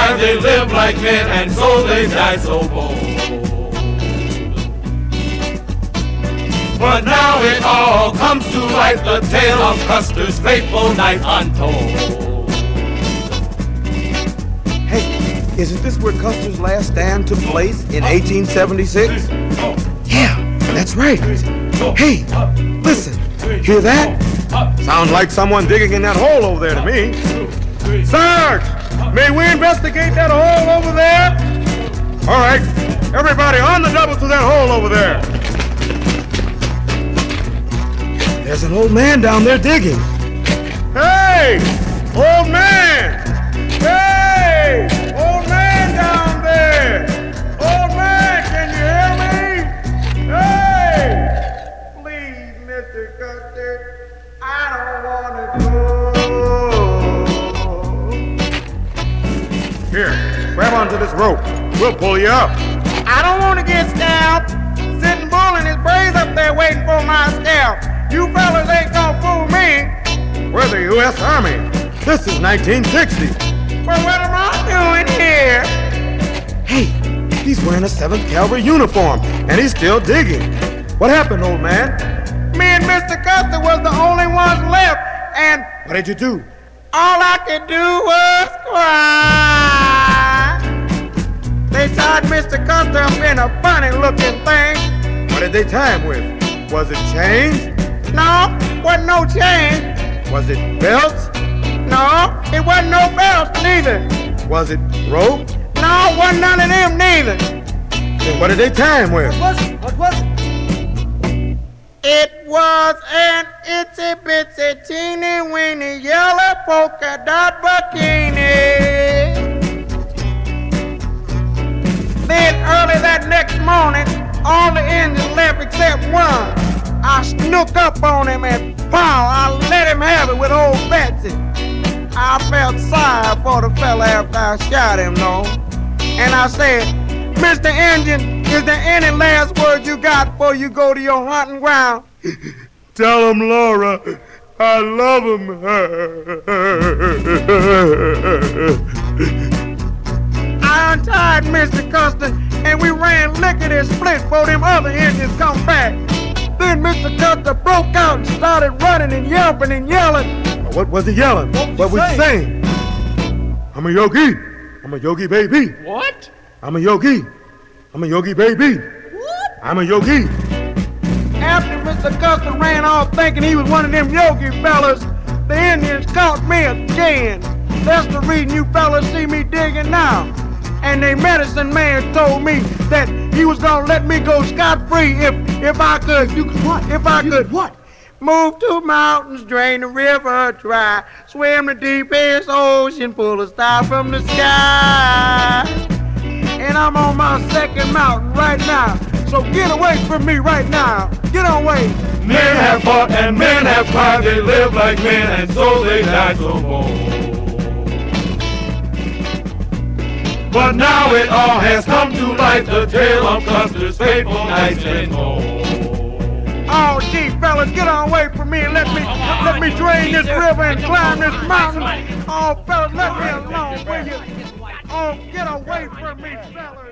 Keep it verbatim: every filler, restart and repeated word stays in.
pride, they lived like men, and so they died so bold. But now it all comes to light, the tale of Custer's fateful night untold. Hey, isn't this where Custer's last stand took place in eighteen seventy-six? Yeah, that's right. Hey, listen, hear that? Sounds like someone digging in that hole over there to me. Sarge, may we investigate that hole over there? All right, everybody on the double to that hole over there. There's an old man down there digging. Hey, old man! Hey, old man down there! Old man, can you hear me? Hey! Please, Mister Custer, I don't want to go. Here, grab onto this rope. We'll pull you up. I don't want to get scalped. Sitting Bull and his brains up there waiting for my scalp. You fellas ain't gonna fool me. We're the U S Army. This is nineteen sixty. Well, what am I doing here? Hey, he's wearing a seventh Cavalry uniform, and he's still digging. What happened, old man? Me and Mister Custer was the only ones left, and What did you do? all I could do was cry. They tied Mister Custer up in a funny-looking thing. What did they tie him with? Was it chains? No, wasn't no chain. Was it belts? No, it wasn't no belts neither. Was it rope? No, wasn't none of them neither. Then what did they tie him with? What was it? What was it? It was an itsy bitsy teeny weeny yellow polka dot bikini. Then early that next morning, all the engines left except one. I snook up on him and pow, I let him have it with old Betsy. I felt sorry for the fella after I shot him, though. And I said, Mister Engine, is there any last words you got before you go to your hunting ground? Tell him, Laura, I love him. I untied Mister Custer and we ran lickety-split before them other engines come back. Then Mister Custer broke out and started running and yelping and yelling. What was he yelling? What was he saying? I'm a yogi. I'm a yogi baby. What? I'm a yogi. I'm a yogi baby. What? I'm a yogi. After Mister Custer ran off thinking he was one of them yogi fellas, the Indians caught me again. That's the reason you fellas see me digging now. And the medicine man told me that he was gonna let me go scot-free if if I could. You could what? If I you could what? Move two mountains, drain the river dry, swim the deepest ocean, pull a star from the sky. And I'm on my second mountain right now. So get away from me right now. Get away. Men have fought and men have cried, they lived like men, and so they died so bold. But now it all has come to light, the tale of Custer's fateful nights been told. Oh, gee, fellas, get on away from me and let me let me drain this river and climb this mountain. Oh, fellas, let me alone, will you? Oh, get away from me, fellas.